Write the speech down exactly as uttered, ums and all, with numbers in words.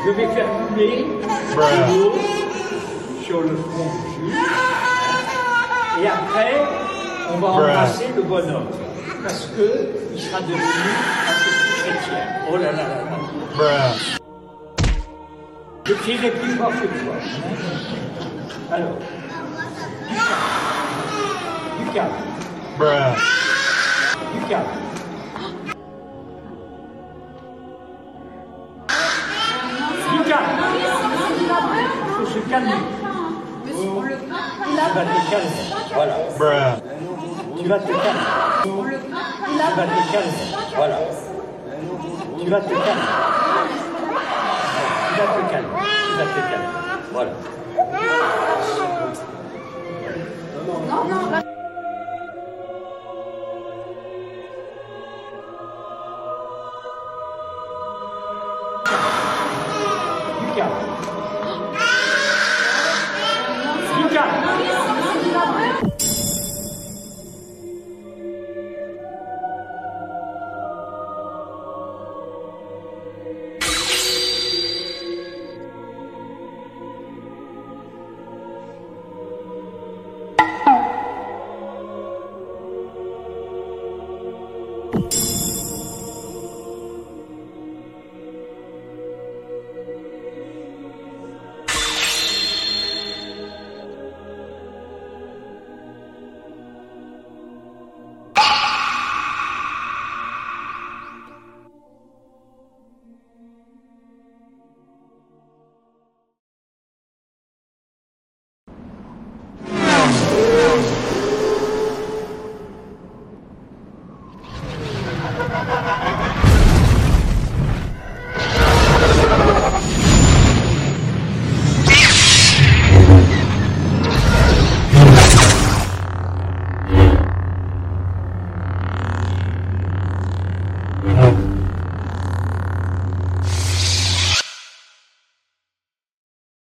Je vais faire couler l'eau sur le front du juge. Et après, on va embrasser le bonhomme. Parce qu'il sera devenu un petit chrétien. Oh là là là là. Je crierai plus fort que toi. Alors, du calme. Du calme. Du calme. Il faut se calmer. Tu vas te calmer. Voilà. Tu vas te calmer. Tu vas te calmer. Voilà. Tu vas te calmer. Tu vas te calmer. Tu vas te calmer. Voilà. Non, non,